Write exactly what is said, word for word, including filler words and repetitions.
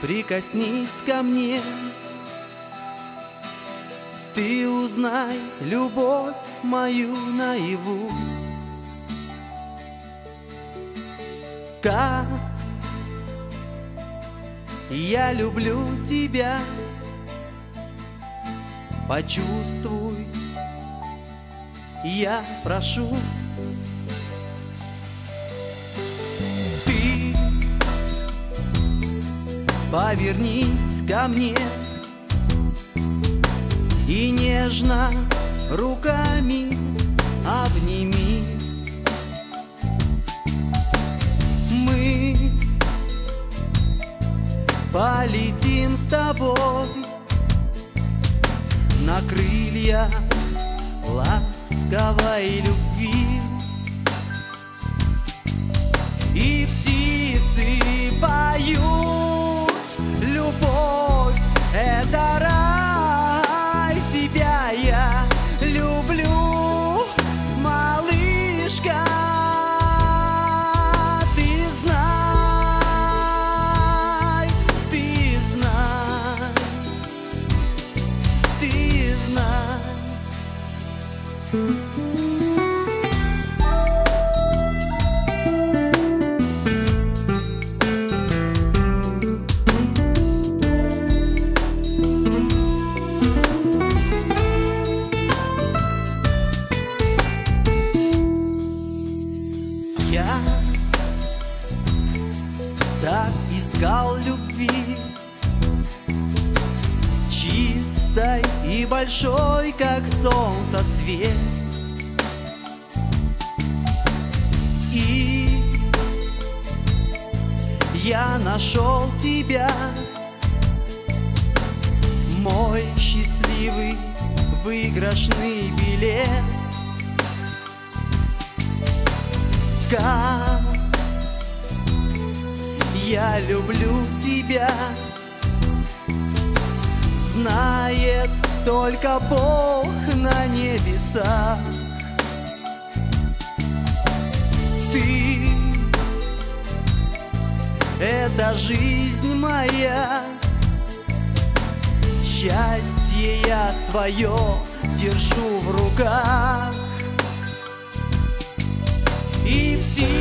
прикоснись ко мне. Ты узнай любовь мою наяву. Как я люблю тебя, почувствуй, я прошу. Ты повернись ко мне и нежно руками обними. Мы полетим с тобой на крыльях ласковой любви. И птицы поют, любовь — это рай. Тебя я люблю, малышка. Ты знай, ты знай, ты знай. Я так искал любви, чистой и большой, как солнце свет. И я нашел тебя, мой счастливый выигрышный билет. Как я люблю тебя, знает только Бог на небесах. Ты — это жизнь моя, счастье я свое держу в руках. И птицы